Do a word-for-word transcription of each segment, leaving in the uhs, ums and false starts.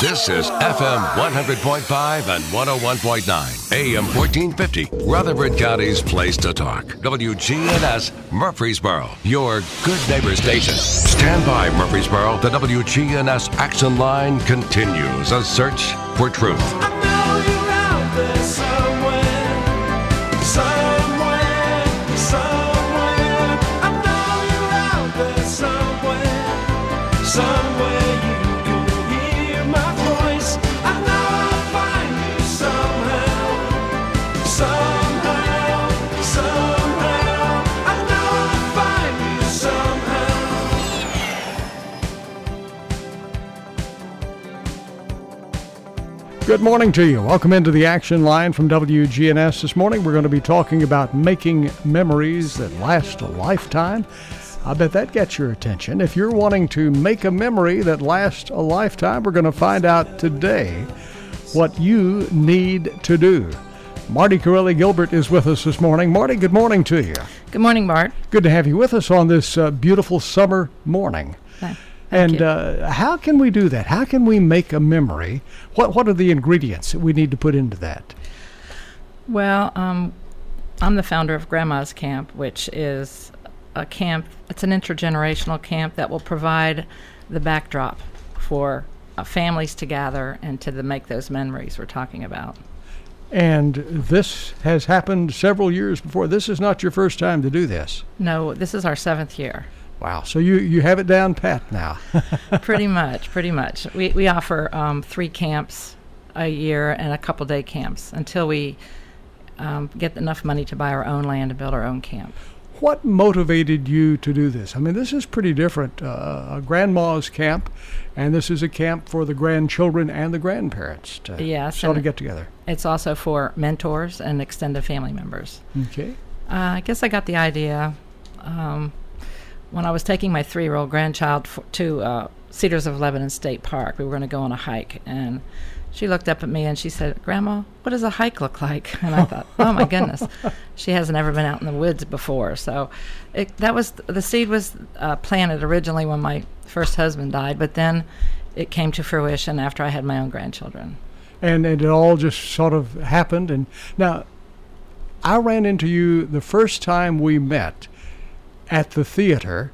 This is F M one hundred point five and one oh one point nine, A M fourteen fifty, Rutherford County's place to talk. W G N S Murfreesboro, your good neighbor station. Stand by, Murfreesboro. The W G N S Action Line continues a search for truth. I know you're out there somewhere, somewhere, somewhere. I know you're out there somewhere, somewhere you can hear my voice. I know I'll find you somehow, somehow, somehow. I know I'll find you somehow. Good morning to you. Welcome into the Action Line from W G N S. This morning we're going to be talking about making memories that last a lifetime. I bet that gets your attention. If you're wanting to make a memory that lasts a lifetime, we're going to find out today what you need to do. Marty Corelli Gilbert is with us this morning. Marty, good morning to you. Good morning, Bart. Good to have you with us on this uh, beautiful summer morning. Thank And you. uh, how can we do that? How can we make a memory? What What are the ingredients that we need to put into that? Well, um, I'm the founder of Grandma's Camp, which is a camp. It's an intergenerational camp that will provide the backdrop for uh, families to gather and to the, make those memories we're talking about. And this has happened several years before. This is not your first time to do this. No, this is our seventh year. Wow. So you, you have it down pat now. Pretty much, pretty much. We we offer um, three camps a year and a couple day camps until we um, get enough money to buy our own land and build our own camp. What motivated you to do this? I mean, this is pretty different. Uh, a grandma's camp, and this is a camp for the grandchildren and the grandparents to Yes, sort of and get together. It's also for mentors and extended family members. Okay. Uh, I guess I got the idea um, when I was taking my three-year-old grandchild f- to uh, Cedars of Lebanon State Park. We were going to go on a hike, and she looked up at me and she said, "Grandma, what does a hike look like?" And I thought, oh my goodness, she hasn't ever been out in the woods before. So it, that was the seed was uh, planted originally when my first husband died, but then it came to fruition after I had my own grandchildren. And, and it all just sort of happened. And now, I ran into you the first time we met at the theater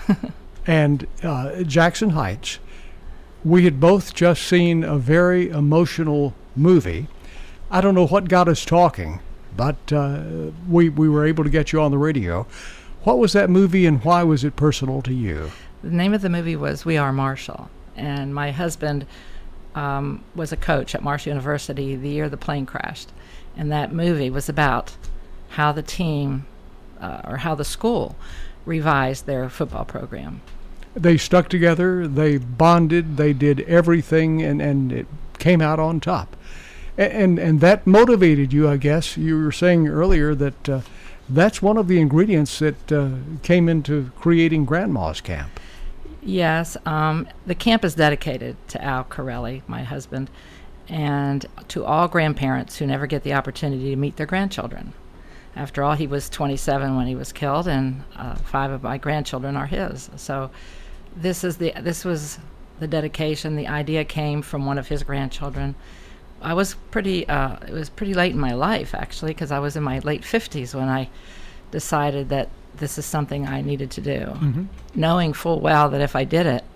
and uh, Jackson Heights. We had both just seen a very emotional movie. I don't know what got us talking, but uh, we we were able to get you on the radio. What was that movie, and why was it personal to you? The name of the movie was We Are Marshall, and my husband um, was a coach at Marshall University the year the plane crashed, and that movie was about how the team uh, or how the school revised their football program. They stuck together, they bonded, they did everything, and, and it came out on top. And, and and that motivated you, I guess. You were saying earlier that uh, that's one of the ingredients that uh, came into creating Grandma's Camp. Yes, um, the camp is dedicated to Al Corelli, my husband, and to all grandparents who never get the opportunity to meet their grandchildren. After all, he was twenty-seven when he was killed, and uh, five of my grandchildren are his. So this is the this was the dedication. The idea came from one of his grandchildren. I was pretty. Uh, it was pretty late in my life, actually, because I was in my late fifties when I decided that this is something I needed to do, Mm-hmm. knowing full well that if I did it,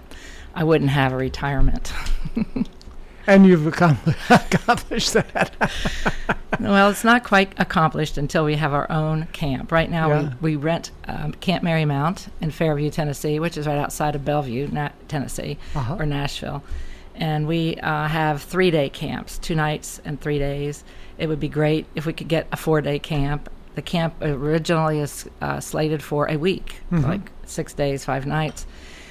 I wouldn't have a retirement. And you've accompli- accomplished that. Well, it's not quite accomplished until we have our own camp. Right now, Yeah. we, we rent um, Camp Marymount in Fairview, Tennessee, which is right outside of Bellevue, Na- Tennessee, Uh-huh. or Nashville. And we uh, have three-day camps, two nights and three days. It would be great if we could get a four-day camp. The camp originally is uh, slated for a week, Mhm. like six days, five nights.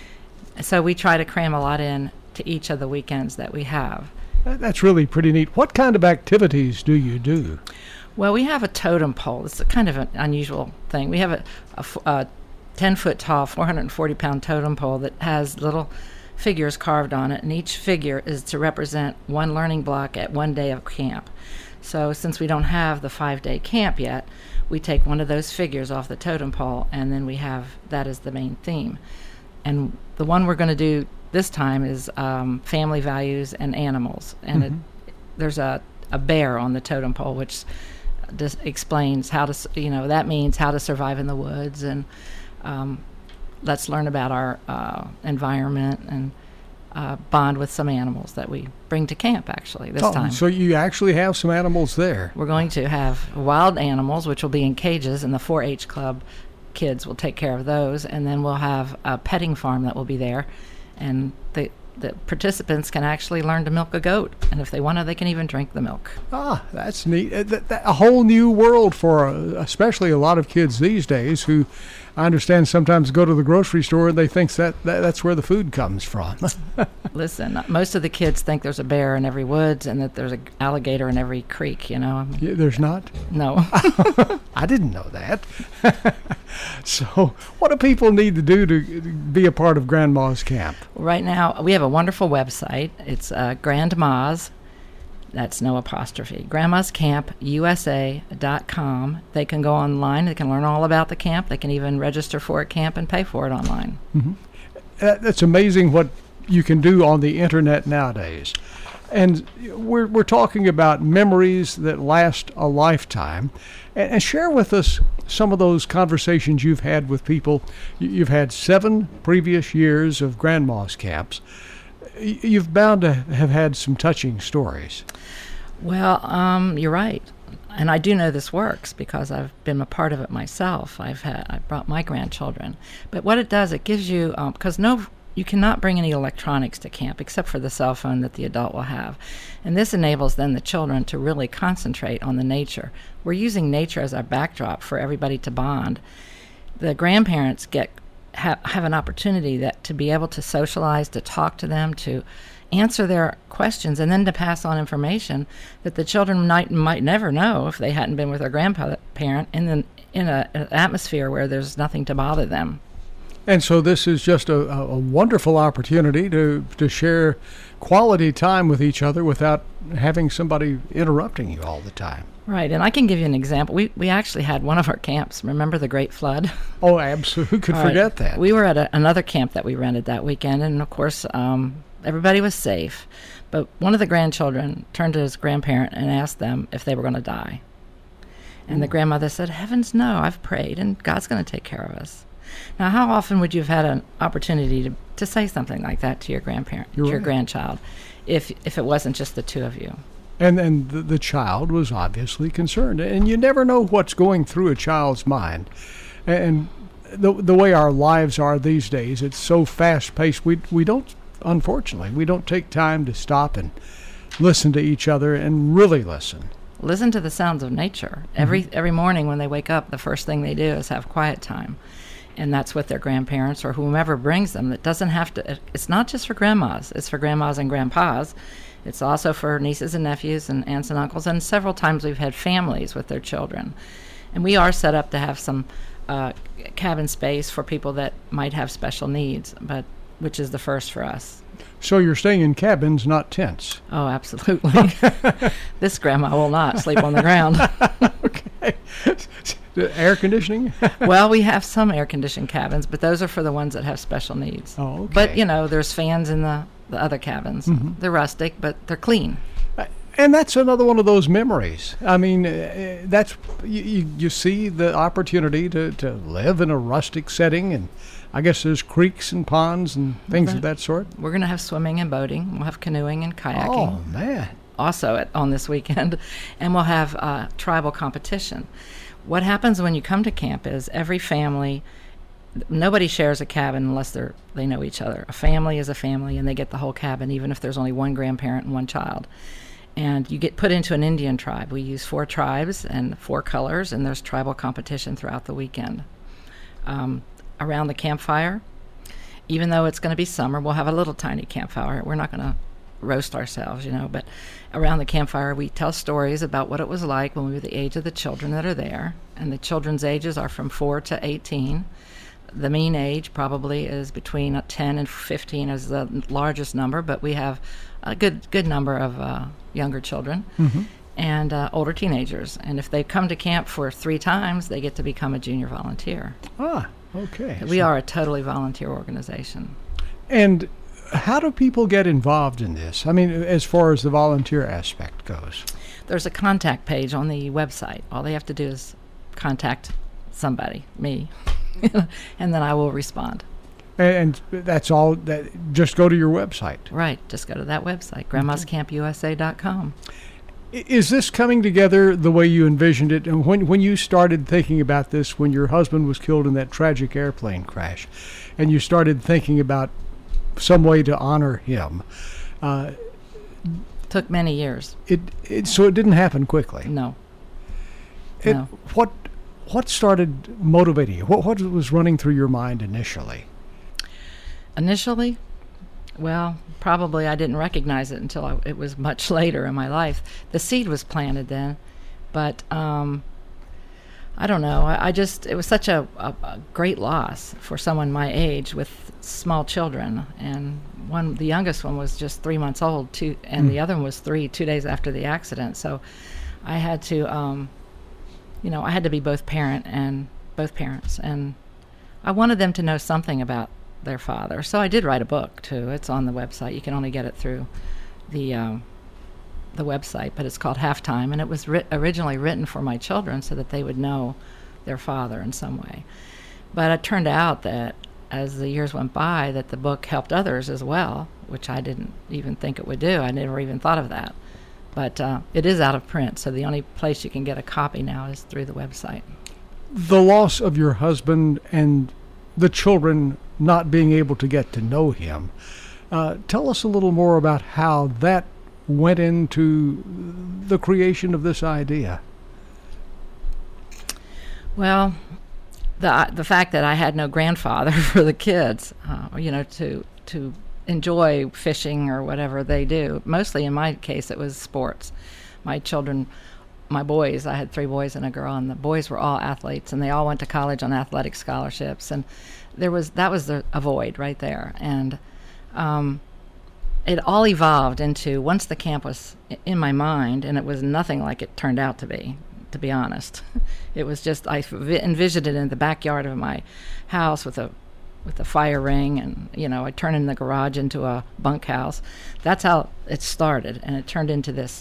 So we try to cram a lot in to each of the weekends that we have. That- That's really pretty neat. What kind of activities do you do? Well, we have a totem pole. It's a kind of an unusual thing. We have a, a f- a ten-foot tall, four hundred forty pound totem pole that has little figures carved on it, and each figure is to represent one learning block at one day of camp. So since we don't have the five-day camp yet, we take one of those figures off the totem pole, and then we have that as the main theme. And the one we're going to do this time is um, family values and animals. And Mhm. it, there's a, a bear on the totem pole, which dis- explains how to, s- you know, that means how to survive in the woods. And um, let's learn about our uh, environment and uh, bond with some animals that we bring to camp, actually, this Oh, time. so you actually have some animals there. We're going to have wild animals, which will be in cages, and the four H Club kids will take care of those. And then we'll have a petting farm that will be there. And the, the participants can actually learn to milk a goat. And if they want to, they can even drink the milk. Ah, that's neat. Uh, that- that- a whole new world for uh, especially a lot of kids these days who I understand sometimes go to the grocery store and they think that, that that's where the food comes from. Listen, most of the kids think there's a bear in every woods and that there's an alligator in every creek, you know. I mean, Yeah, there's not? no. I didn't know that. So what do people need to do to be a part of Grandma's Camp? Right now, we have a wonderful website. It's uh, Grandma's, that's no apostrophe, grandmas camp u s a dot com. They can go online. They can learn all about the camp. They can even register for a camp and pay for it online. That- That's amazing what you can do on the internet nowadays. And we're, we're talking about memories that last a lifetime. And, and share with us some of those conversations you've had with people. You- You've had seven previous years of Grandma's Camps. Y- You've bound to have had some touching stories. Well, um, you're right. And I do know this works because I've been a part of it myself. I've had I brought my grandchildren. But what it does, it gives you because no, you cannot bring any electronics to camp except for the cell phone that the adult will have, and this enables then the children to really concentrate on the nature. We're using nature as our backdrop for everybody to bond. The grandparents get ha- have an opportunity that to be able to socialize, to talk to them, to answer their questions, and then to pass on information that the children might might never know if they hadn't been with their grandparent in the, in a, an atmosphere where there's nothing to bother them. And so this is just a, a a wonderful opportunity to, to share quality time with each other without having somebody interrupting you all the time. Right, and I can give you an example. We we actually had one of our camps. Remember the Great Flood? Oh, absolutely. Who could All right. forget that? We were at a, another camp that we rented that weekend, and of course, um, everybody was safe. But one of the grandchildren turned to his grandparent and asked them if they were going to die. And the grandmother said, "Heavens, no, I've prayed, and God's going to take care of us." Now, how often would you have had an opportunity to, to say something like that to your grandparent, You're to your right. grandchild, if if it wasn't just the two of you? And and the, the child was obviously concerned. And you never know what's going through a child's mind. And the the way our lives are these days, it's so fast paced. We we don't, unfortunately, we don't take time to stop and listen to each other and really listen. Listen to the sounds of nature. Every every morning when they wake up, the first thing they do is have quiet time. And that's with their grandparents or whomever brings them. It doesn't have to, it's not just for grandmas, it's for grandmas and grandpas. It's also for nieces and nephews and aunts and uncles. And several times we've had families with their children. And we are set up to have some uh, cabin space for people that might have special needs, but which is the first for us. So you're staying in cabins, not tents. Oh, absolutely. This grandma will not sleep on the ground. Okay. The air conditioning? Well, we have some air-conditioned cabins, but those are for the ones that have special needs. Oh, okay. But, you know, there's fans in the, the other cabins. They're rustic, but they're clean. And that's another one of those memories. I mean, uh, that's you, you, you see the opportunity to, to live in a rustic setting, and I guess there's creeks and ponds and things of that sort. We're going to have swimming and boating. We'll have canoeing and kayaking Oh, man. also at, on this weekend. And we'll have uh, tribal competition. What happens when you come to camp is every family, nobody shares a cabin unless they're they know each other. A family is a family, and they get the whole cabin, even if there's only one grandparent and one child. And you get put into an Indian tribe. We use four tribes and four colors, and there's tribal competition throughout the weekend. Um, around the campfire, even though it's going to be summer, we'll have a little tiny campfire. We're not going to roast ourselves, you know, but around the campfire we tell stories about what it was like when we were the age of the children that are there. And the children's ages are from four to eighteen. The mean age probably is between ten and fifteen is the largest number, but we have a good good number of uh, younger children Mm-hmm. and uh, older teenagers. And if they come to camp for three times, they get to become a junior volunteer. Ah, okay. We So- are a totally volunteer organization. And how do people get involved in this? I mean, as far as the volunteer aspect goes. There's a contact page on the website. All they have to do is contact somebody, me, and then I will respond. And that's all. That just go to your website. Right. Just go to that website, grandmas camp U S A dot com. Is this coming together the way you envisioned it? And when when you started thinking about this, when your husband was killed in that tragic airplane crash, and you started thinking about some way to honor him, uh, Took many years. it, it so it didn't happen quickly. No. It, No. What what started motivating you? What what was running through your mind initially? Initially, well, probably I didn't recognize it until I, it was much later in my life. The seed was planted then, but um, I don't know. I, I just, it was such a, a, a great loss for someone my age with small children. And one, the youngest one was just three months old, two, and Mm. the other one was three, two days after the accident. So I had to, um, you know, I had to be both parent and both parents. And I wanted them to know something about their father. So I did write a book too. It's on the website. You can only get it through the um, the website, but it's called Halftime, and it was writ- originally written for my children so that they would know their father in some way. But it turned out that as the years went by, that the book helped others as well, which I didn't even think it would do. I never even thought of that. But uh, it is out of print, so the only place you can get a copy now is through the website. The loss of your husband and the children not being able to get to know him. Uh, tell us a little more about how that went into the creation of this idea. Well, the the fact that I had no grandfather for the kids, uh, you know, to to enjoy fishing or whatever they do. Mostly in my case, it was sports. My children, my boys, I had three boys and a girl, and the boys were all athletes, and they all went to college on athletic scholarships, and there was that was the, a void right there, and um, it all evolved into, once the camp was i- in my mind, and it was nothing like it turned out to be, to be honest. It was just, I vi- envisioned it in the backyard of my house with a with a fire ring, and, you know, I turned in the garage into a bunkhouse. That's how it started, and it turned into this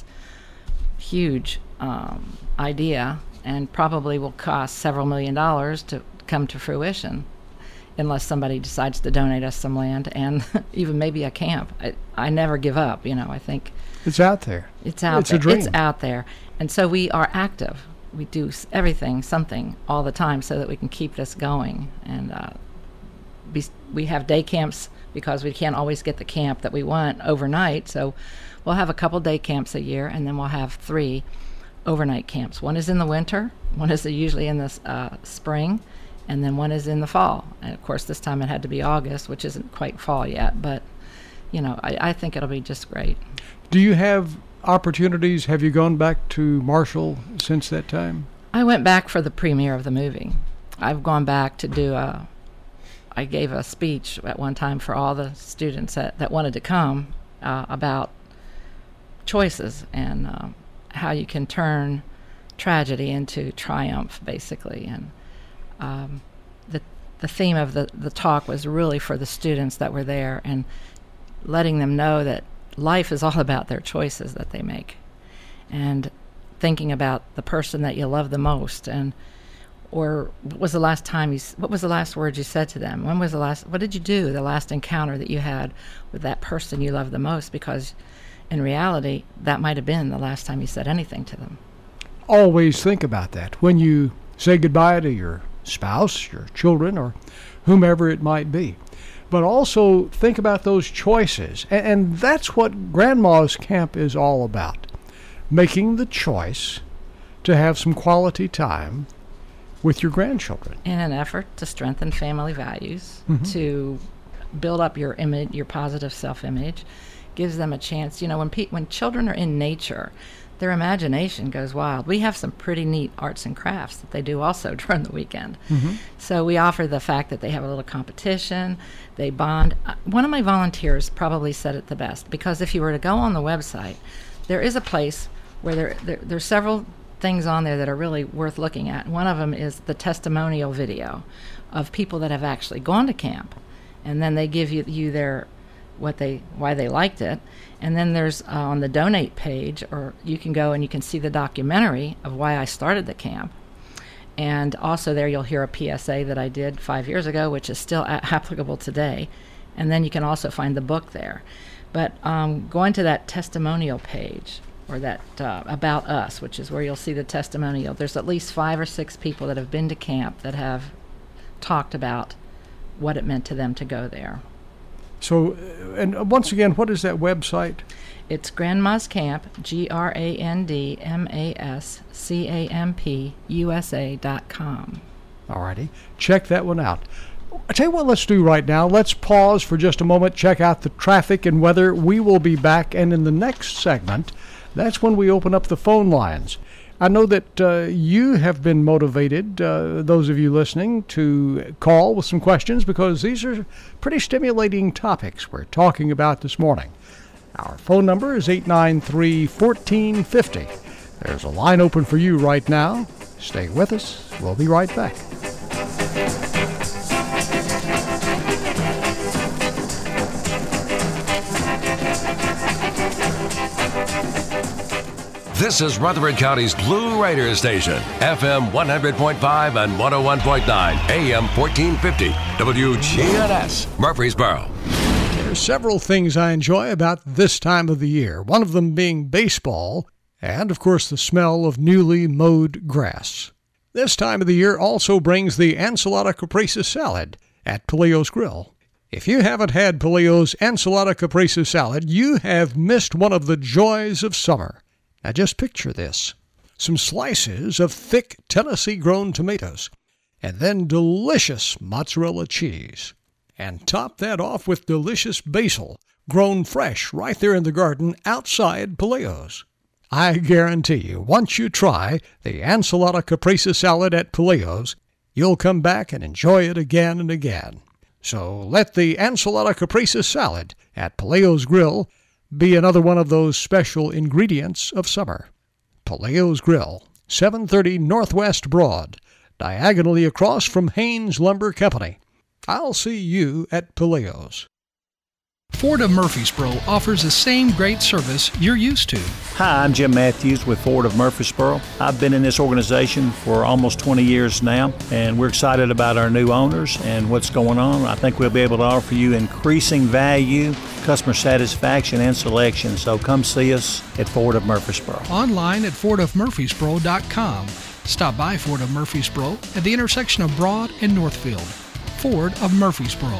huge um, idea, and probably will cost several million dollars to come to fruition, unless somebody decides to donate us some land and even maybe a camp. I, I never give up, you know. I think It's out there. it's out It's a there. dream. It's out there. And so we are active. We do s- everything, something, all the time, so that we can keep this going. And uh, be, we have day camps because we can't always get the camp that we want overnight. So we'll have a couple day camps a year, and then we'll have three overnight camps. One is in the winter, one is usually in the s- uh, spring, and then one is in the fall. And of course, this time it had to be August, which isn't quite fall yet, but you know, I, I think it'll be just great. Do you have opportunities? Have you gone back to Marshall since that time? I went back for the premiere of the movie. I've gone back to do a, I gave a speech at one time for all the students that, that wanted to come uh, about choices and uh, how you can turn tragedy into triumph, basically. And um, the the theme of the, the talk was really for the students that were there, and letting them know that life is all about their choices that they make, and thinking about the person that you love the most, and or what was the last time you s- what was the last word you said to them? When was the last what did you do, the last encounter that you had with that person you love the most? Because in reality, that might have been the last time you said anything to them. Always think about that when you say goodbye to your spouse, your children, or whomever it might be. But also think about those choices. And, and that's what Grandma's Camp is all about. Making the choice to have some quality time with your grandchildren. In an effort to strengthen family values, Mhm. to build up your image, your positive self-image, gives them a chance. You know, when pe- when children are in nature, their imagination goes wild. We have some pretty neat arts and crafts that they do also during the weekend. So we offer the fact that they have a little competition, they bond. Uh, One of my volunteers probably said it the best, because if you were to go on the website, there is a place where there, there there's several things on there that are really worth looking at. One of them is the testimonial video of people that have actually gone to camp, and then they give you, you their what they why they liked it. And then there's uh, on the donate page, or you can go and you can see the documentary of why I started the camp. And also there you'll hear a P S A that I did five years ago, which is still a- applicable today. And then you can also find the book there. But um, going to that testimonial page, or that uh, About Us, which is where you'll see the testimonial, there's at least five or six people that have been to camp that have talked about what it meant to them to go there. So, uh, and once again, what is that website? It's Grandma's Camp, G R A N D M A S C A M P U S A dot com. All righty. Check that one out. I tell you what let's do right now. Let's pause for just a moment, check out the traffic and weather. We will be back, and in the next segment, that's when we open up the phone lines. I know that uh, you have been motivated, uh, those of you listening, to call with some questions, because these are pretty stimulating topics we're talking about this morning. Our phone number is eight nine three, one four five zero. There's a line open for you right now. Stay with us. We'll be right back. This is Rutherford County's Blue Raider Station, F M one hundred point five and one oh one point nine, A M fourteen fifty, W G N S, Murfreesboro. There's several things I enjoy about this time of the year, one of them being baseball, and of course the smell of newly mowed grass. This time of the year also brings the enchilada caprese salad at Palaio's Grill. If you haven't had Palaio's enchilada caprese salad, you have missed one of the joys of summer. Now just picture this. Some slices of thick Tennessee-grown tomatoes, and then delicious mozzarella cheese. And top that off with delicious basil, grown fresh right there in the garden outside Palaio's. I guarantee you, once you try the enchilada caprese salad at Palaio's, you'll come back and enjoy it again and again. So let the enchilada caprese salad at Palaio's Grill be another one of those special ingredients of summer. Palaio's Grill, seven thirty Northwest Broad, diagonally across from Haynes Lumber Company. I'll see you at Palaio's. Ford of Murfreesboro offers the same great service you're used to. Hi, I'm Jim Matthews with Ford of Murfreesboro. I've been in this organization for almost twenty years now, and we're excited about our new owners and what's going on. I think we'll be able to offer you increasing value, customer satisfaction, and selection. So come see us at Ford of Murfreesboro. Online at ford of murfreesboro dot com. Stop by Ford of Murfreesboro at the intersection of Broad and Northfield. Ford of Murfreesboro.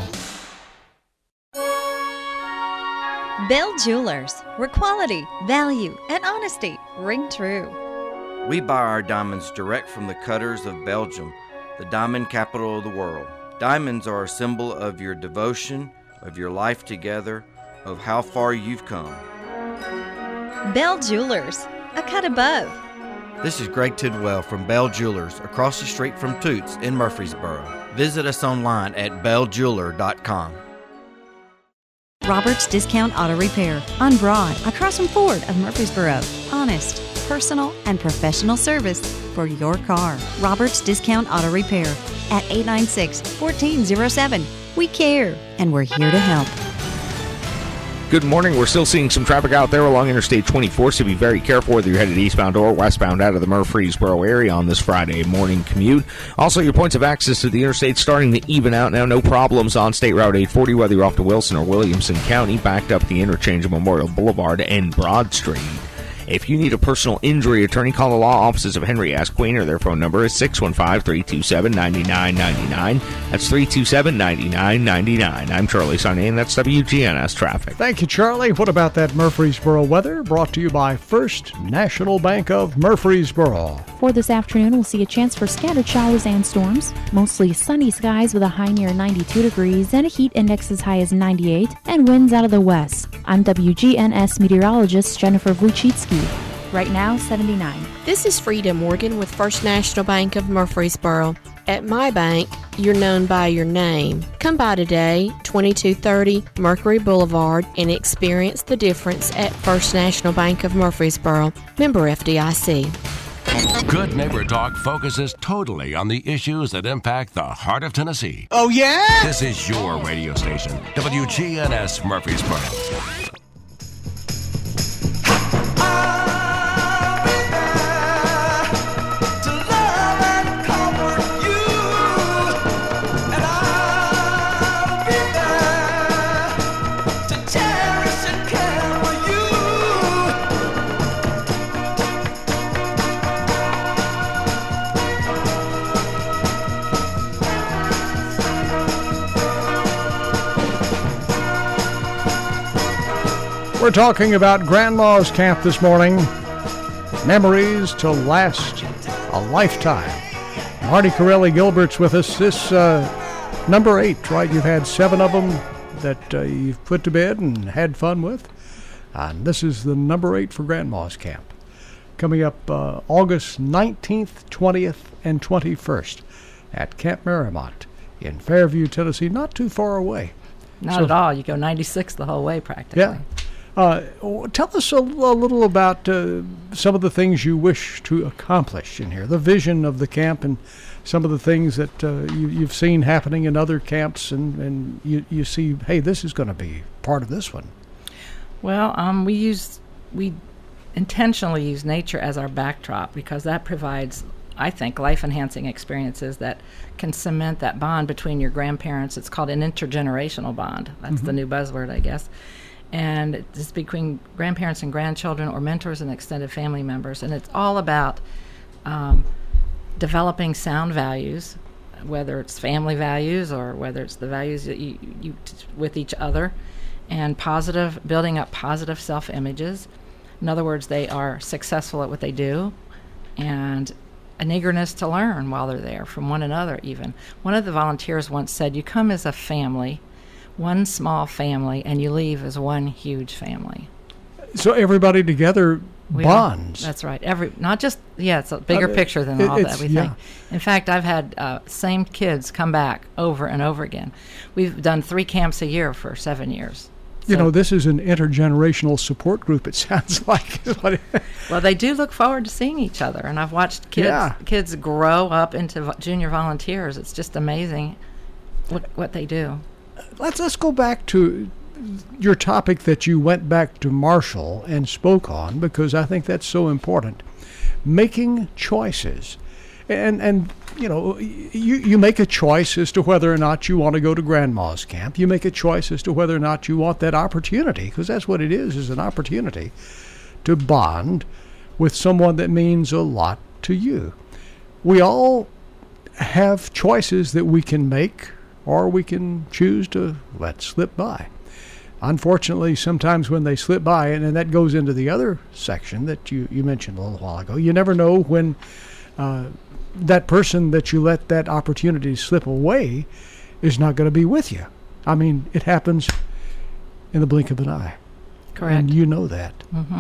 Bell Jewelers, where quality, value, and honesty ring true. We buy our diamonds direct from the cutters of Belgium, the diamond capital of the world. Diamonds are a symbol of your devotion, of your life together, of how far you've come. Bell Jewelers, a cut above. This is Greg Tidwell from Bell Jewelers, across the street from Toots in Murfreesboro. Visit us online at bell jeweler dot com. Roberts Discount Auto Repair on Broad, across from Ford of Murfreesboro. Honest, personal, and professional service for your car. Roberts Discount Auto Repair at eight nine six, one four zero seven. We care, and we're here to help. Good morning. We're still seeing some traffic out there along Interstate twenty-four, so be very careful whether you're headed eastbound or westbound out of the Murfreesboro area on this Friday morning commute. Also, your points of access to the interstate starting to even out now. No problems on State Route eight forty, whether you're off to Wilson or Williamson County, backed up the interchange of Memorial Boulevard and Broad Street. If you need a personal injury attorney, call the law offices of Henry S. Queener. Their phone number is six one five, three two seven, nine nine nine nine. That's three two seven, nine nine nine nine. I'm Charlie Sonny, and that's W G N S Traffic. Thank you, Charlie. What about that Murfreesboro weather? Brought to you by First National Bank of Murfreesboro. For this afternoon, we'll see a chance for scattered showers and storms. Mostly sunny skies with a high near ninety-two degrees and a heat index as high as ninety-eight, and winds out of the west. I'm W G N S meteorologist Jennifer Vuchitsky. Right now, seventy-nine. This is Frida Morgan with First National Bank of Murfreesboro. At my bank, you're known by your name. Come by today, twenty-two thirty Mercury Boulevard, and experience the difference at First National Bank of Murfreesboro. Member F D I C. Good Neighbor Talk focuses totally on the issues that impact the heart of Tennessee. Oh, yeah? This is your radio station, W G N S Murfreesboro. We're talking about Grandma's Camp this morning. Memories to last a lifetime. Marty Corelli Gilbert's with us. This uh, number eight, right? You've had seven of them that uh, you've put to bed and had fun with. And this is the number eight for Grandma's Camp. Coming up uh, August nineteenth, twentieth, and twenty-first at Camp Merrimont in Fairview, Tennessee. Not too far away. Not So- at all. You go ninety-six the whole way practically. Yeah. Uh, tell us a, a little about uh, some of the things you wish to accomplish in here, the vision of the camp, and some of the things that uh, you, you've seen happening in other camps, and, and you, you see, hey, this is going to be part of this one. Well, um, we use we intentionally use nature as our backdrop because that provides, I think, life-enhancing experiences that can cement that bond between your grandparents. It's called an intergenerational bond. That's the Mhm. new buzzword, I guess. And it's between grandparents and grandchildren, or mentors and extended family members. And it's all about um, developing sound values, whether it's family values or whether it's the values that you, you t- with each other, and positive, building up positive self-images. In other words, they are successful at what they do, and an eagerness to learn while they're there from one another even. One of the volunteers once said, you come as a family, one small family, and you leave as one huge family. So everybody together We are- bonds. That's right. Every not just yeah, it's a bigger Uh, picture than it- all that it's- we yeah. think. In fact, I've had uh, same kids come back over and over again. We've done three camps a year for seven years. You So- know, this is an intergenerational support group, it sounds like. Well, they do look forward to seeing each other, and I've watched kids Yeah. kids grow up into vo- junior volunteers. It's just amazing what what they do. Let's let's go back to your topic that you went back to Marshall and spoke on, because I think that's so important. Making choices, and and you know, you you make a choice as to whether or not you want to go to Grandma's camp. You make a choice as to whether or not you want that opportunity, because that's what it is: is an opportunity to bond with someone that means a lot to you. We all have choices that we can make, or we can choose to let slip by. Unfortunately, sometimes when they slip by, and, and that goes into the other section that you, you mentioned a little while ago, you never know when uh, that person that you let that opportunity slip away is not going to be with you. I mean, it happens in the blink of an eye. Correct. And you know that. hmm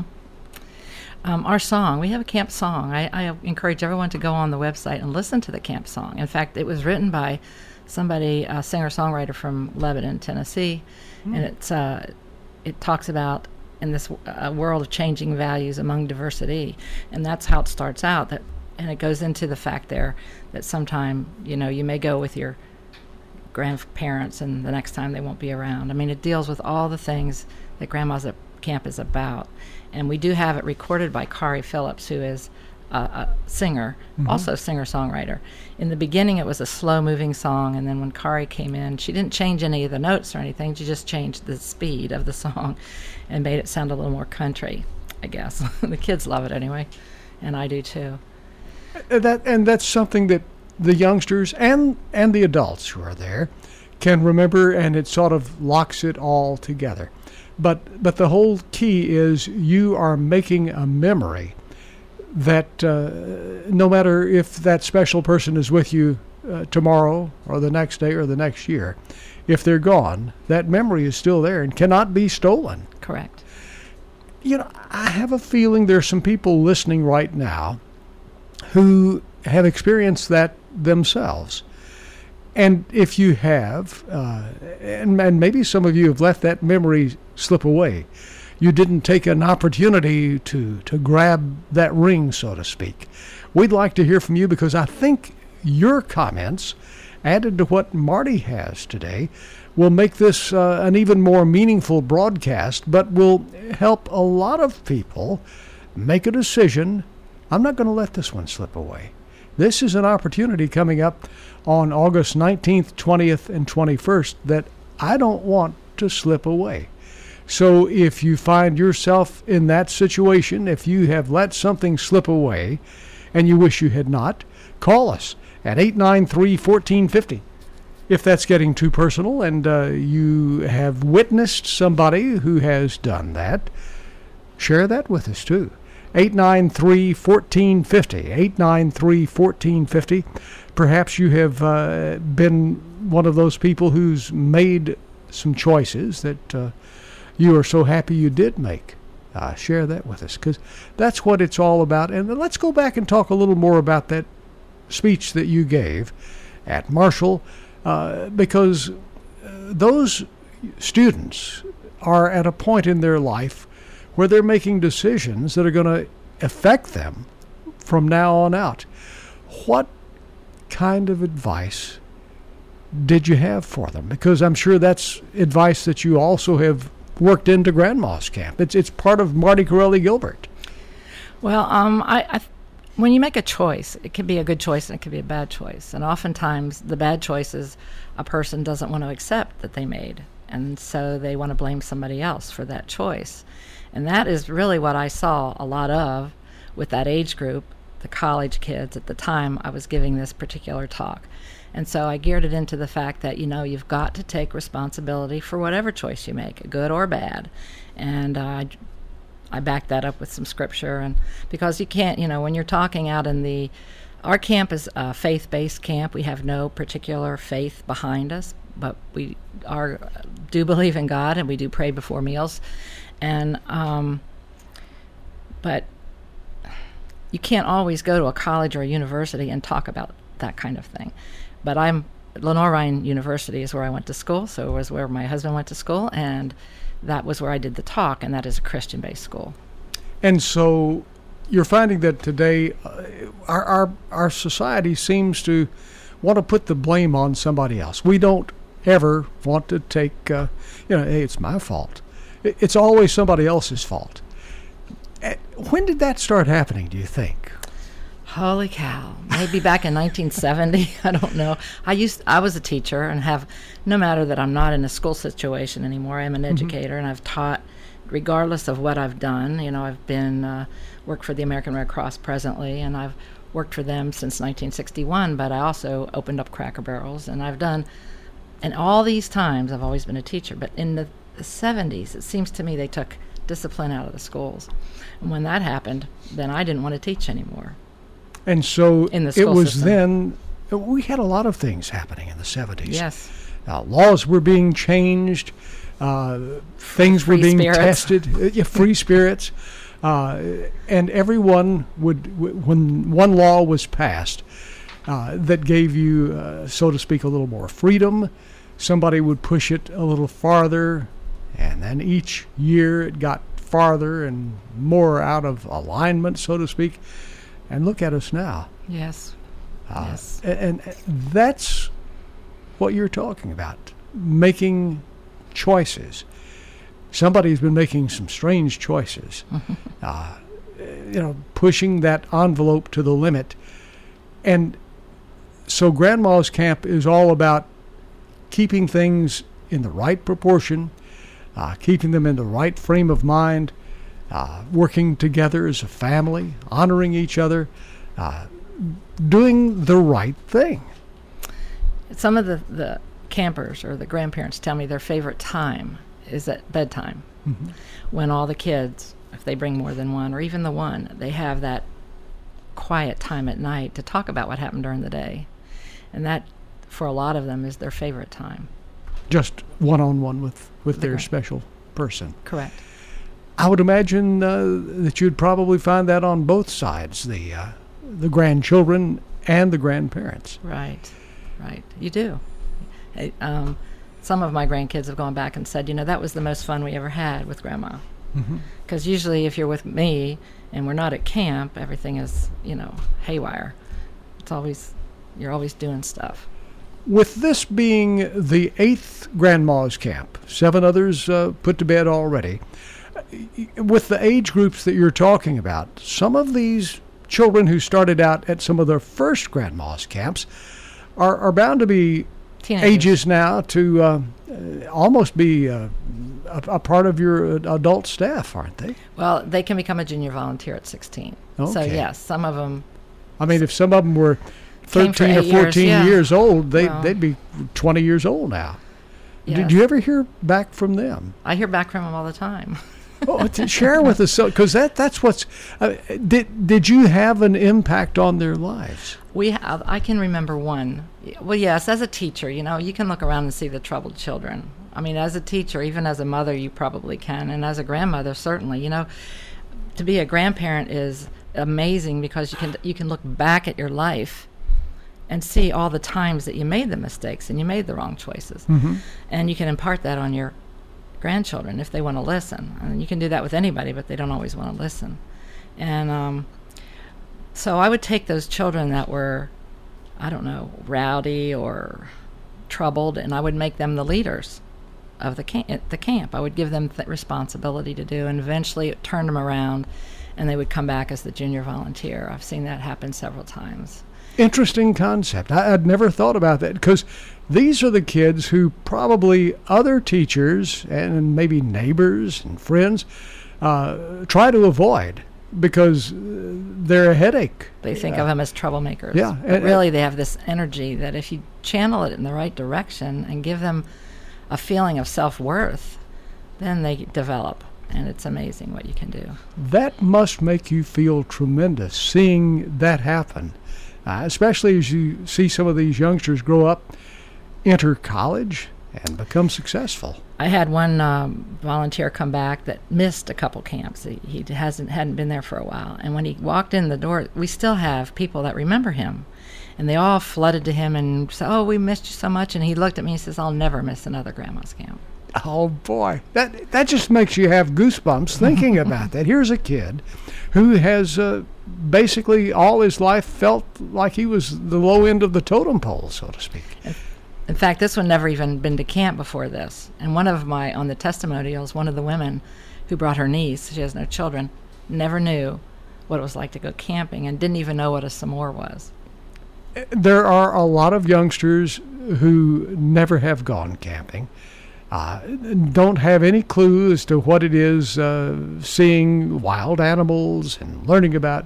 Um, our song, we have a camp song. I, I encourage everyone to go on the website and listen to the camp song. In fact, it was written by somebody, a singer-songwriter from Lebanon, Tennessee, Hmm. and it's uh, it talks about in this uh, world of changing values among diversity, and that's how it starts out. That, and it goes into the fact there that sometime, you know, you may go with your grandparents, and the next time they won't be around. I mean, it deals with all the things that Grandma's at Camp is about. And we do have it recorded by Kari Phillips, who is a, a singer, Mhm. also singer-songwriter. In the beginning, it was a slow-moving song, and then when Kari came in, she didn't change any of the notes or anything. She just changed the speed of the song and made it sound a little more country, I guess. The kids love it anyway, and I do too. Uh, That and that's something that the youngsters and and the adults who are there can remember, and it sort of locks it all together. But but the whole key is you are making a memory that uh, no matter if that special person is with you uh, tomorrow or the next day or the next year, if they're gone, that memory is still there and cannot be stolen. Correct. You know, I have a feeling there's some people listening right now who have experienced that themselves. And if you have, uh, and, and maybe some of you have let that memory slip away, you didn't take an opportunity to, to grab that ring, so to speak. we'd like to hear from you because I think your comments, added to what Marty has today, will make this uh, an even more meaningful broadcast, but will help a lot of people make a decision. I'm not going to let this one slip away. This is an opportunity coming up on August nineteenth, twentieth, and twenty-first that I don't want to slip away. So if you find yourself in that situation, if you have let something slip away and you wish you had not, call us at eight nine three, one four five zero. If that's getting too personal and uh, you have witnessed somebody who has done that, share that with us too. eight nine three, one four five zero. eight nine three, one four five zero. Perhaps you have uh, been one of those people who's made some choices that uh, you are so happy you did make. Uh, share that with us, because that's what it's all about. And then let's go back and talk a little more about that speech that you gave at Marshall, uh, because uh, those students are at a point in their life where they're making decisions that are going to affect them from now on out. What kind of advice did you have for them? Because I'm sure that's advice that you also have worked into Grandma's Camp. It's it's part of Marty Corelli Gilbert. Well, um, I, I when you make a choice, it can be a good choice and it can be a bad choice. And oftentimes the bad choices a person doesn't want to accept that they made. And so they want to blame somebody else for that choice. And that is really what I saw a lot of with that age group, the college kids at the time I was giving this particular talk. And so I geared it into the fact that, you know, you've got to take responsibility for whatever choice you make, good or bad. And uh, I, I backed that up with some scripture. And because you can't, you know, when you're talking out in the, our camp is a faith-based camp. We have no particular faith behind us, but we are do believe in God and we do pray before meals. And, um, but you can't always go to a college or a university and talk about that kind of thing. But I'm, Lenore Ryan University is where I went to school, so it was where my husband went to school, and that was where I did the talk, and that is a Christian-based school. And so you're finding that today uh, our, our, our society seems to want to put the blame on somebody else. We don't ever want to take, uh, you know, hey, it's my fault. It's always somebody else's fault. When did that start happening, do you think? Holy cow. Maybe back in nineteen seventy. I don't know. I used I was a teacher and have, no matter that I'm not in a school situation anymore, I'm an mm-hmm. educator, and I've taught regardless of what I've done. You know, I've been, uh, worked for the American Red Cross presently, and I've worked for them since nineteen sixty-one, but I also opened up Cracker Barrels, and I've done, and all these times I've always been a teacher. But in the, the seventies, it seems to me they took discipline out of the schools. And when that happened, then I didn't want to teach anymore. And so in the it was system. Then, we had a lot of things happening in the seventies. Yes. Uh, laws were being changed. Uh, things free were being spirits. tested. Uh, yeah, free spirits. Uh, and everyone would, w- when one law was passed uh, that gave you, uh, so to speak, a little more freedom, somebody would push it a little farther. And then each year it got farther and more out of alignment, so to speak. And look at us now. Yes. Uh, yes. And, and that's what you're talking about, making choices. Somebody's been making some strange choices, uh, you know, pushing that envelope to the limit. And so Grandma's Camp is all about keeping things in the right proportion, uh, keeping them in the right frame of mind, Uh, working together as a family, honoring each other, uh, doing the right thing. Some of the, the campers or the grandparents tell me their favorite time is at bedtime, mm-hmm. when all the kids, if they bring more than one or even the one, they have that quiet time at night to talk about what happened during the day. And that, for a lot of them, is their favorite time. Just one-on-one with, with The their grand- special person. Correct. I would imagine uh, that you'd probably find that on both sides, the uh, the grandchildren and the grandparents. Right, right. You do. Hey, um, some of my grandkids have gone back and said, you know, that was the most fun we ever had with Grandma. Because mm-hmm. usually if you're with me and we're not at camp, everything is, you know, haywire. It's always, you're always doing stuff. With this being the eighth Grandma's Camp, seven others uh, put to bed already, with the age groups that you're talking about, some of these children who started out at some of their first Grandma's Camps are, are bound to be Teenagers. ages now to uh, uh, almost be uh, a, a part of your adult staff, aren't they? Well, they can become a junior volunteer at sixteen. Okay. So, yes, some of them. I mean, if some of them were Came for thirteen or eight years, fourteen yeah. years old, they, Well. they'd be twenty years old now. Yes. Did you ever hear back from them? I hear back from them all the time. Oh, to share with us, because that, that's what's... Uh, did, did you have an impact on their lives? We have, I can remember one. Well, yes, as a teacher, you know, you can look around and see the troubled children. I mean, as a teacher, even as a mother, you probably can, and as a grandmother, certainly. You know, to be a grandparent is amazing because you can you can look back at your life and see all the times that you made the mistakes and you made the wrong choices. Mm-hmm. And you can impart that on your grandchildren if they want to listen. And you can do that with anybody, but they don't always want to listen. And um, so I would take those children that were, I don't know, rowdy or troubled, and I would make them the leaders of the camp. At the camp, I would give them th- responsibility to do, and eventually it turned them around, and they would come back as the junior volunteer. I've seen that happen several times. Interesting concept. I, I'd never thought about that, because these are the kids who probably other teachers and maybe neighbors and friends uh, try to avoid because they're a headache. They think Yeah. of them as troublemakers. Yeah, But and- really, they have this energy that if you channel it in the right direction and give them a feeling of self-worth, then they develop. And it's amazing what you can do. That must make you feel tremendous, seeing that happen, uh, especially as you see some of these youngsters grow up, enter college, and become successful. I had one um, volunteer come back that missed a couple camps. He, he hasn't hadn't been there for a while, and when he walked in the door, we still have people that remember him, and they all flooded to him and said, "Oh, we missed you so much." And he looked at me and says, "I'll never miss another Grandma's Camp." Oh boy, that that just makes you have goosebumps thinking about that. Here's a kid who has uh, basically all his life felt like he was the low end of the totem pole, so to speak. In fact, this one never even been to camp before this. And one of my, on the testimonials, one of the women who brought her niece, she has no children, never knew what it was like to go camping and didn't even know what a s'more was. There are a lot of youngsters who never have gone camping, uh, don't have any clue as to what it is uh, seeing wild animals and learning about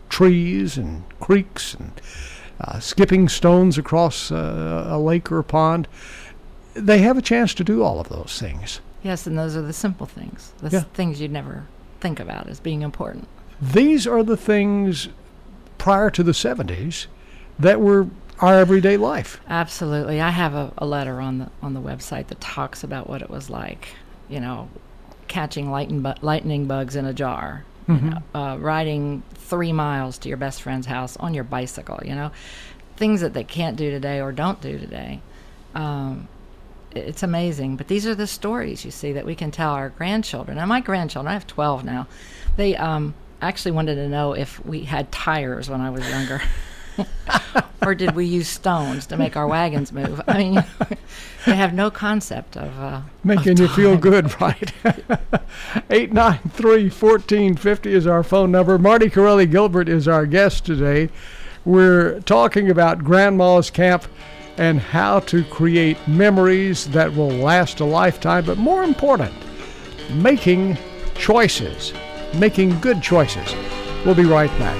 trees and creeks and uh, skipping stones across uh, a lake or a pond. They have a chance to do all of those things. Yes, and those are the simple things, the Yeah. s- things you'd never think about as being important. These are the things prior to the seventies that were our everyday life. Absolutely. I have a, a letter on the on the website that talks about what it was like, you know, catching lightning, bu- lightning bugs in a jar, you Mhm. know, uh, riding three miles to your best friend's house on your bicycle, you know, things that they can't do today or don't do today. Um, i- it's amazing. But these are the stories, you see, that we can tell our grandchildren. And my grandchildren, I have twelve now, they um, actually wanted to know if we had tires when I was younger. Or did we use stones to make our wagons move? I mean, they have no concept of uh, Making of you feel time. good, right? eight nine three, one four five zero is our phone number. Marty Corelli Gilbert is our guest today. We're talking about Grandma's Camp and how to create memories that will last a lifetime, but more important, making choices, making good choices. We'll be right back.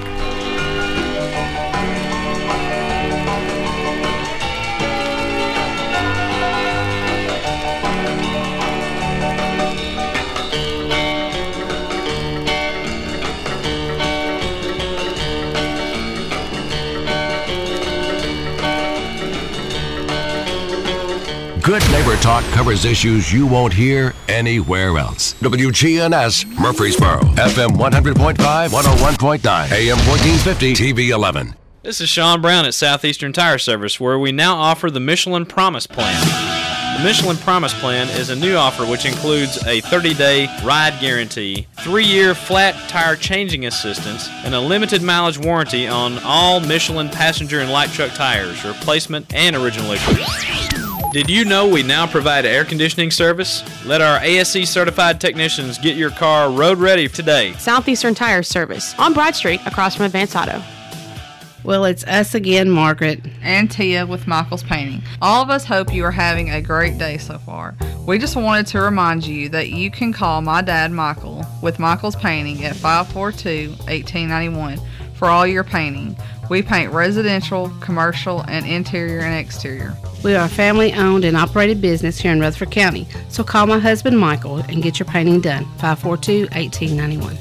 Good Neighbor Talk covers issues you won't hear anywhere else. W G N S Murfreesboro, F M one hundred point five, one oh one point nine, A M fourteen fifty, T V eleven. This is Sean Brown at Southeastern Tire Service, where we now offer the Michelin Promise Plan. The Michelin Promise Plan is a new offer which includes a thirty-day ride guarantee, three-year flat tire changing assistance, and a limited mileage warranty on all Michelin passenger and light truck tires, replacement and original equipment. Did you know we now provide air conditioning service? Let our A S E certified technicians get your car road ready today. Southeastern Tire Service on Broad Street across from Advance Auto. Well, it's us again, Margaret. And Tia with Michael's Painting. All of us hope you are having a great day so far. We just wanted to remind you that you can call my dad, Michael, with Michael's Painting at five four two, one eight nine one for all your painting. We paint residential, commercial, and interior and exterior. We are a family-owned and operated business here in Rutherford County, so call my husband, Michael, and get your painting done. five four two, one eight nine one.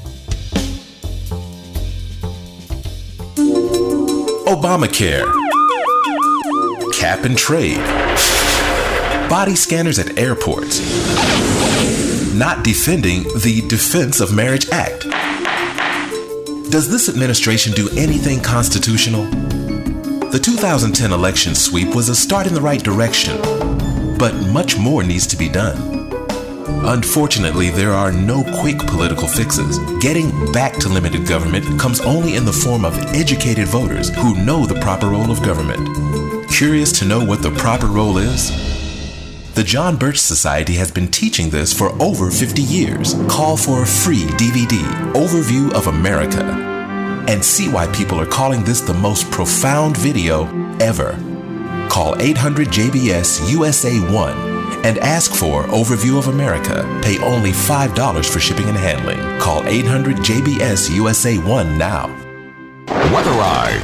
Obamacare, cap and trade, body scanners at airports, not defending the Defense of Marriage Act. Does this administration do anything constitutional? The two thousand ten election sweep was a start in the right direction, but much more needs to be done. Unfortunately, there are no quick political fixes. Getting back to limited government comes only in the form of educated voters who know the proper role of government. Curious to know what the proper role is? The John Birch Society has been teaching this for over fifty years. Call for a free D V D, Overview of America, and see why people are calling this the most profound video ever. Call eight hundred J B S U S A one and ask for Overview of America. Pay only five dollars for shipping and handling. Call eight hundred J B S U S A one now. Weather Ride.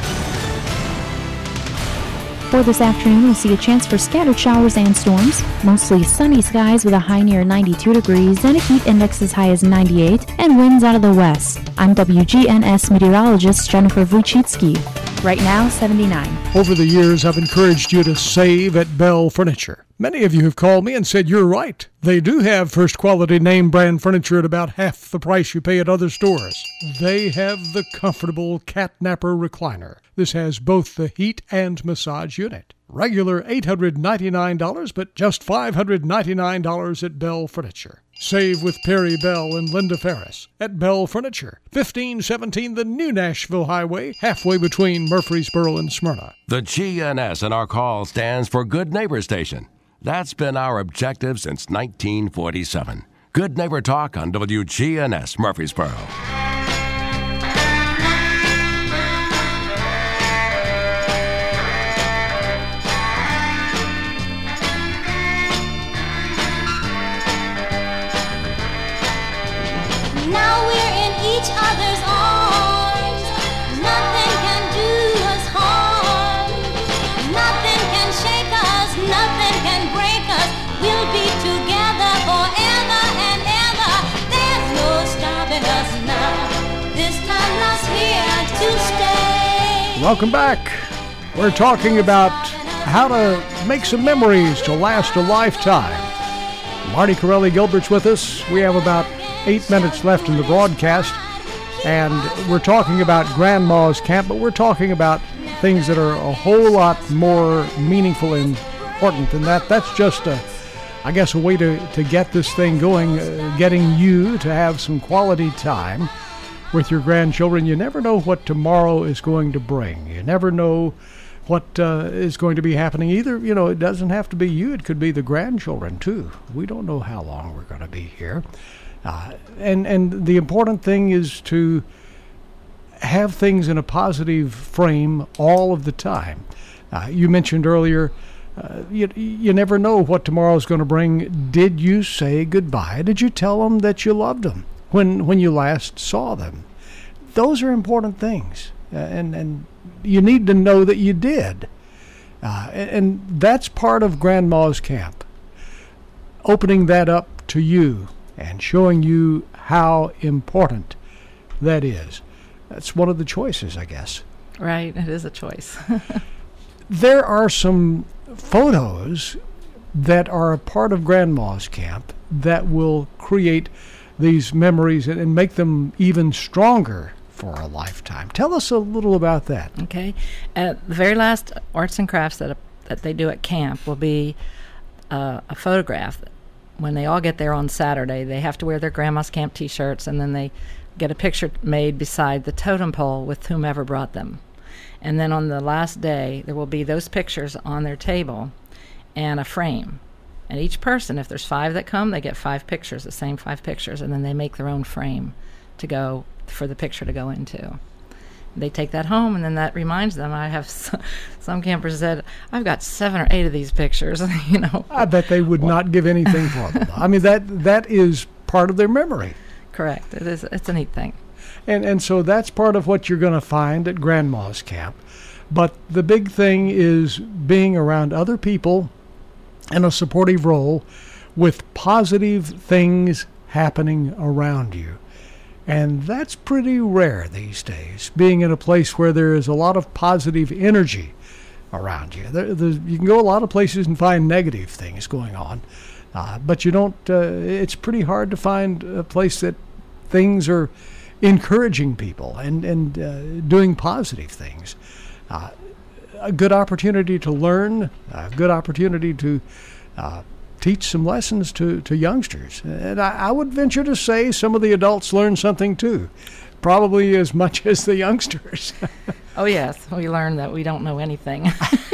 For this afternoon, we'll see a chance for scattered showers and storms. Mostly sunny skies with a high near ninety-two degrees and a heat index as high as ninety-eight, and winds out of the west. I'm W G N S meteorologist Jennifer Wojcicki. Right now, seventy-nine. Over the years, I've encouraged you to save at Bell Furniture. Many of you have called me and said you're right. They do have first-quality name-brand furniture at about half the price you pay at other stores. They have the comfortable Catnapper recliner. This has both the heat and massage unit. Regular eight hundred ninety-nine dollars, but just five hundred ninety-nine dollars at Bell Furniture. Save with Perry Bell and Linda Ferris at Bell Furniture, fifteen seventeen the New Nashville Highway, halfway between Murfreesboro and Smyrna. The G N S in our call stands for Good Neighbor Station. That's been our objective since nineteen forty-seven. Good Neighbor Talk on W G N S Murfreesboro. Now we're in each other's arms. Nothing can do us harm. Nothing can shake us. Nothing can break us. We'll be together forever and ever. There's no stopping us now. This time love's here to stay. Welcome back. We're talking about how to make some memories to last a lifetime. Marty Corelli Gilbert's with us. We have about eight minutes left in the broadcast, and we're talking about Grandma's Camp, but we're talking about things that are a whole lot more meaningful and important than that. That's just, a, I guess, a way to, to get this thing going, uh, getting you to have some quality time with your grandchildren. You never know what tomorrow is going to bring. You never know what uh, is going to be happening. Either, you know, it doesn't have to be you. It could be the grandchildren, too. We don't know how long we're going to be here. Uh, and, and the important thing is to have things in a positive frame all of the time. Uh, you mentioned earlier, uh, you, you never know what tomorrow's going to bring. Did you say goodbye? Did you tell them that you loved them when, when you last saw them? Those are important things. Uh, and, and you need to know that you did. Uh, and, and that's part of Grandma's Camp. Opening that up to you and showing you how important that is. That's one of the choices, I guess. Right, it is a choice. There are some photos that are a part of Grandma's Camp that will create these memories and, and make them even stronger for a lifetime. Tell us a little about that. Okay. Uh, the very last arts and crafts that, uh, that they do at camp will be a, a photograph. When they all get there on Saturday, they have to wear their Grandma's Camp T-shirts, and then they get a picture made beside the totem pole with whomever brought them. And then on the last day, there will be those pictures on their table and a frame. And each person, if there's five that come, they get five pictures, the same five pictures, and then they make their own frame to go for the picture to go into. They take that home, and then that reminds them. I have s- some campers said, I've got seven or eight of these pictures, you know. I bet they would not give anything for them. I mean, that that is part of their memory. Correct. It is. It's a neat thing. And and so that's part of what you're going to find at Grandma's Camp. But the big thing is being around other people in a supportive role with positive things happening around you. And that's pretty rare these days, being in a place where there is a lot of positive energy around you. There, you can go a lot of places and find negative things going on, uh, but you don't, uh, it's pretty hard to find a place that things are encouraging people and, and uh, doing positive things. Uh, a good opportunity to learn, a good opportunity to uh, teach some lessons to, to youngsters. And I, I would venture to say some of the adults learn something too, probably as much as the youngsters. Oh, yes. We learn that we don't know anything.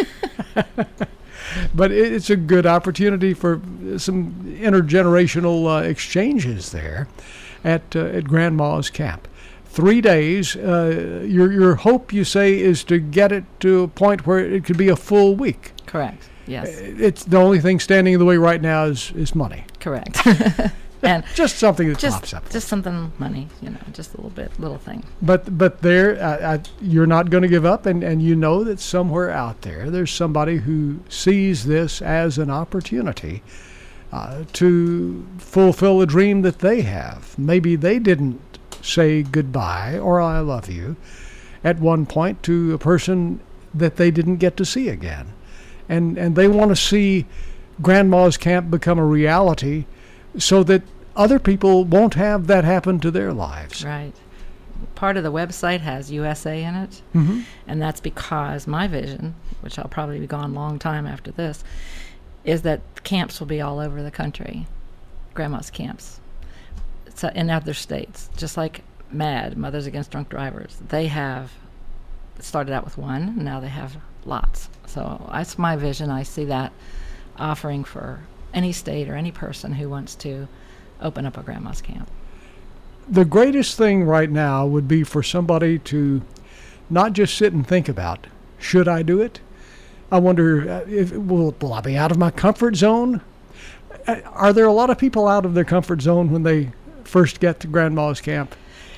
But it, it's a good opportunity for some intergenerational uh, exchanges there at, uh, at Grandma's Camp. Three days. Uh, your, your hope, you say, is to get it to a point where it could be a full week. Correct. Yes. It's the only thing standing in the way right now is, is money. Correct. And just something that just, pops up. Just something money, you know, just a little bit, little thing. But but there, uh, I, you're not going to give up, and, and you know that somewhere out there, there's somebody who sees this as an opportunity uh, to fulfill a dream that they have. Maybe they didn't say goodbye or I love you at one point to a person that they didn't get to see again. And and they want to see Grandma's Camp become a reality so that other people won't have that happen to their lives. Right. Part of the website has U S A in it, mm-hmm. and that's because my vision, which I'll probably be gone a long time after this, is that camps will be all over the country, Grandma's camps, so in other states, just like MAD, Mothers Against Drunk Drivers. They have started out with one, and now they have lots. So that's my vision. I see that offering for any state or any person who wants to open up a Grandma's Camp. The greatest thing right now would be for somebody to not just sit and think about, should I do it? I wonder, uh, if will, will I be out of my comfort zone? Uh, are there a lot of people out of their comfort zone when they first get to Grandma's Camp?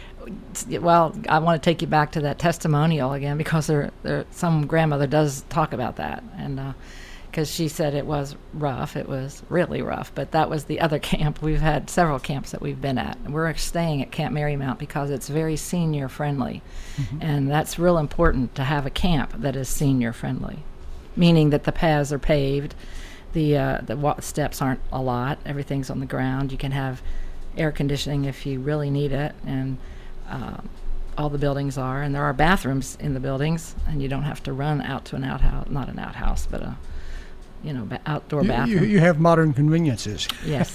Well, I want to take you back to that testimonial again, because there, there, some grandmother does talk about that, and because uh, she said it was rough, it was really rough. But that was the other camp. We've had several camps that we've been at. We're staying at Camp Marymount because it's very senior friendly, mm-hmm. and that's real important to have a camp that is senior friendly, meaning that the paths are paved, the uh, the wa- steps aren't a lot, everything's on the ground. You can have air conditioning if you really need it, and Uh, all the buildings are, and there are bathrooms in the buildings, and you don't have to run out to an outhouse, not an outhouse, but a, you know, ba- outdoor you, bathroom. You, you have modern conveniences. Yes.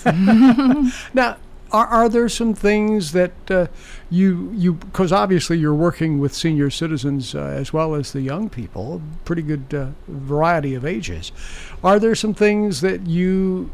Now, are, are there some things that uh, you, you, because obviously you're working with senior citizens uh, as well as the young people, pretty good uh, variety of ages. Are there some things that you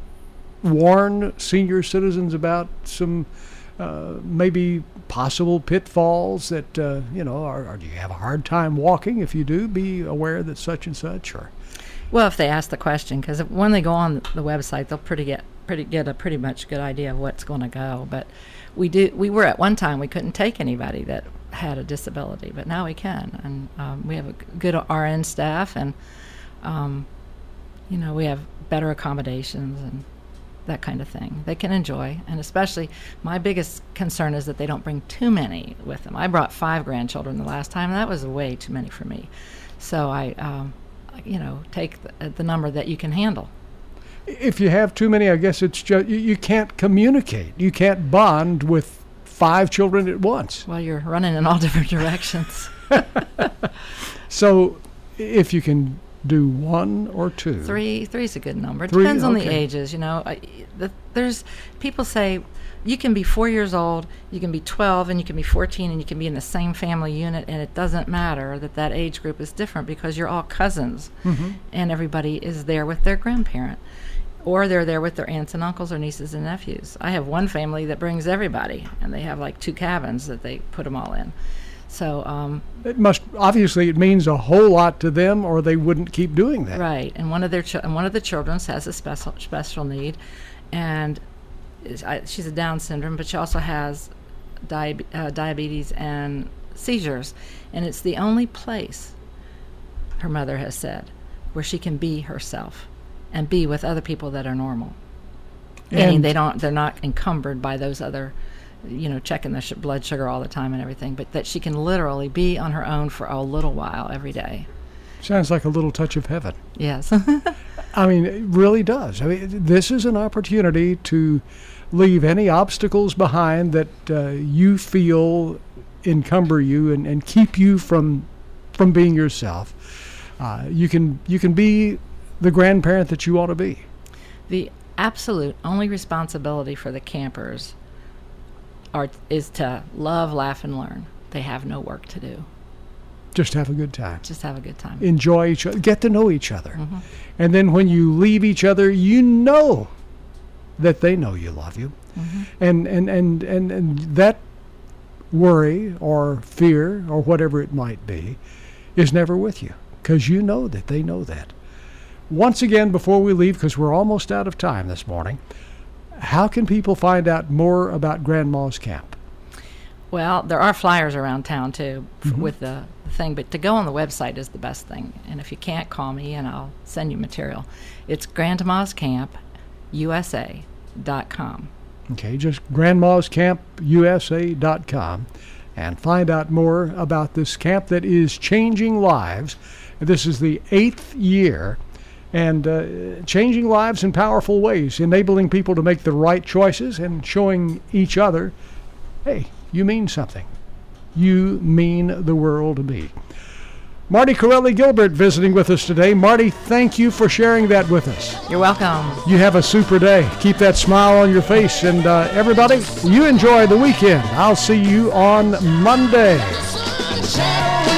warn senior citizens about, some Uh, maybe possible pitfalls that, uh, you know, or, or do you have a hard time walking? If you do, be aware that such and such, or... Well, if they ask the question, because when they go on the website, they'll pretty get pretty get a pretty much good idea of what's going to go. But we do we were at one time we couldn't take anybody that had a disability, but now we can, and um, we have a good R N staff, and um, you know, we have better accommodations and that kind of thing they can enjoy. And especially my biggest concern is that they don't bring too many with them. I brought five grandchildren the last time, and that was way too many for me. So I um, you know, take the, the number that you can handle. If you have too many, I guess it's just you, you can't communicate, you can't bond with five children at once. Well, you're running in all different directions. So if you can do one or two? Three. Three's a good number. It Three, depends on the okay. ages. You know, I, the, there's people say you can be four years old, you can be twelve, and you can be fourteen, and you can be in the same family unit, and it doesn't matter that that age group is different because you're all cousins, Mhm. and everybody is there with their grandparent, or they're there with their aunts and uncles or nieces and nephews. I have one family that brings everybody, and they have like two cabins that they put them all in. So, um, It must obviously it means a whole lot to them, or they wouldn't keep doing that. right, and one of their ch- and one of the children has a special special need, and is, I, she's a Down syndrome, but she also has diabe- uh, diabetes and seizures, and it's the only place, her mother has said, where she can be herself and be with other people that are normal. Meaning And- they don't, they're not encumbered by those other, you know, checking the sh- blood sugar all the time and everything, but that she can literally be on her own for a little while every day. Sounds like a little touch of heaven. Yes. I mean, it really does. I mean, this is an opportunity to leave any obstacles behind that uh, you feel encumber you and, and keep you from from being yourself. Uh, you can you can be the grandparent that you ought to be. The absolute only responsibility for the campers are is to love, laugh, and learn. They have no work to do. Just have a good time. Just have a good time. Enjoy each other. Get to know each other. Mhm. And then when you leave each other, you know that they know you love you. Mhm. And, and, and, and, and that worry or fear or whatever it might be is never with you because you know that they know that. Once again, before we leave, because we're almost out of time this morning, how can people find out more about Grandma's Camp? Well, there are flyers around town too f- Mhm. with the, the thing, but to go on the website is the best thing. And if you can't, call me and I'll send you material. It's grandmas camp u s a dot com. Okay, just grandmas camp u s a dot com and find out more about this camp that is changing lives. This is the eighth year and uh, changing lives in powerful ways, enabling people to make the right choices and showing each other, hey, you mean something. You mean the world to me. Marty Corelli Gilbert visiting with us today. Marty, thank you for sharing that with us. You're welcome. You have a super day. Keep that smile on your face. And uh, everybody, you enjoy the weekend. I'll see you on Monday.